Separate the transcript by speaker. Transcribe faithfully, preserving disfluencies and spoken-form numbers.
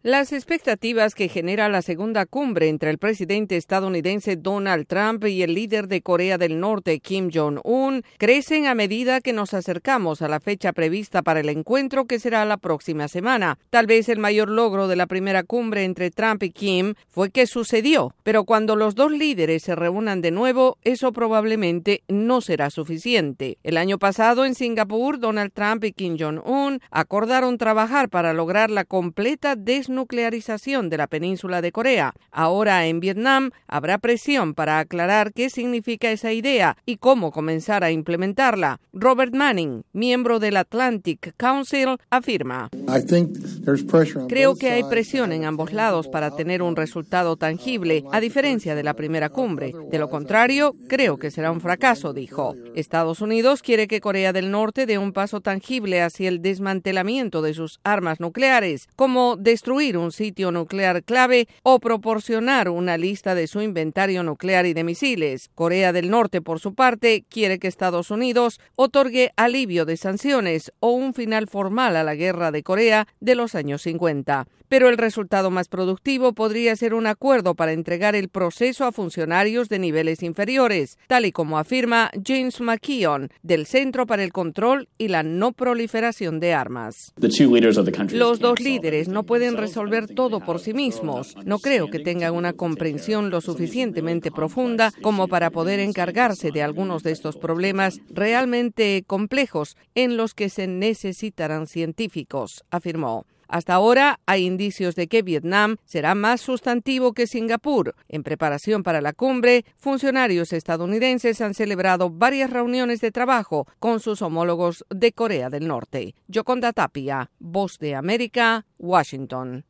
Speaker 1: Las expectativas que genera la segunda cumbre entre el presidente estadounidense Donald Trump y el líder de Corea del Norte, Kim Jong-un, crecen a medida que nos acercamos a la fecha prevista para el encuentro, que será la próxima semana. Tal vez el mayor logro de la primera cumbre entre Trump y Kim fue que sucedió, pero cuando los dos líderes se reúnan de nuevo, eso probablemente no será suficiente. El año pasado en Singapur, Donald Trump y Kim Jong-un acordaron trabajar para lograr la completa desnuclearización nuclearización de la península de Corea. Ahora en Vietnam habrá presión para aclarar qué significa esa idea y cómo comenzar a implementarla. Robert Manning, miembro del Atlantic Council, afirma: Creo que hay presión en ambos lados para tener un resultado tangible, a diferencia de la primera cumbre. De lo contrario, creo que será un fracaso, dijo. Estados Unidos quiere que Corea del Norte dé un paso tangible hacia el desmantelamiento de sus armas nucleares, como destruir un sitio nuclear clave o proporcionar una lista de su inventario nuclear y de misiles. Corea del Norte, por su parte, quiere que Estados Unidos otorgue alivio de sanciones o un final formal a la guerra de Corea de los años cincuenta. Pero el resultado más productivo podría ser un acuerdo para entregar el proceso a funcionarios de niveles inferiores, tal y como afirma James McKeon, del Centro para el Control y la No Proliferación de Armas. Los dos líderes no pueden resolver todo por sí mismos. No creo que tengan una comprensión lo suficientemente profunda como para poder encargarse de algunos de estos problemas realmente complejos en los que se necesitarán científicos, afirmó. Hasta ahora hay indicios de que Vietnam será más sustantivo que Singapur. En preparación para la cumbre, funcionarios estadounidenses han celebrado varias reuniones de trabajo con sus homólogos de Corea del Norte. Yoconda Tapia, Voz de América, Washington.